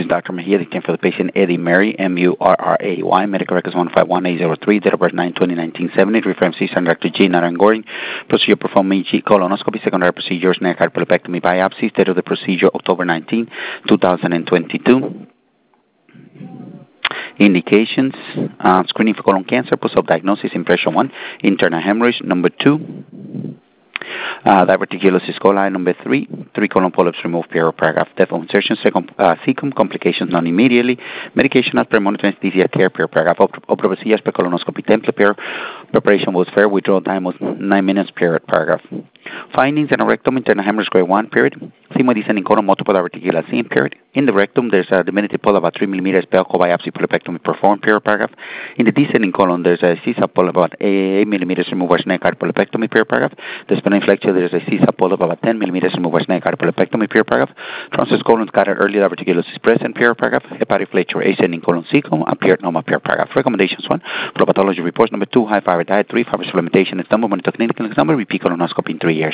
Dr. Mejia, dictating for the patient Eddie Murray, M-U-R-R-A-Y, medical records 151803, date of birth 9/20/1970, reference C. Dr. G. Narangorin, procedure performed EG colonoscopy, secondary procedures, neck hyperlipectomy biopsy, date of the procedure October 19, 2022. Indications, screening for colon cancer, post-op diagnosis, impression 1, internal hemorrhage, number 2, diverticulosis coli, number 3, 3 colon polyps removed, paragraph, depth of insertion, cecum, complications non immediately, medication as per monitoring anesthesia care, paragraph, observacias per colonoscopy template, preparation was fair, withdrawal time was 9 minutes, paragraph. Findings in a rectum, internal hemorrhage grade 1, Sigmoid descending colon, multiple diverticulosis, In the rectum, there's a diminutive polyp about 3 millimeters, Bellco biopsy, polypectomy performed, paragraph. In the descending colon, there's a CSAP polyp about 8 millimeters, removed neck polypectomy, paragraph. The spinal flexure, there's a CSAP polyp about 10 millimeters, removed neck polypectomy, paragraph. Transverse colon scattered early diverticulosis present, paragraph. Hepatic flexure, ascending colon cecum, appeared normal, paragraph. Recommendations 1, pathology reports. Number 2, high fiber diet. 3, fiber supplementation. Stomach monitor clinical exam, repeat colonoscopy in 3 years.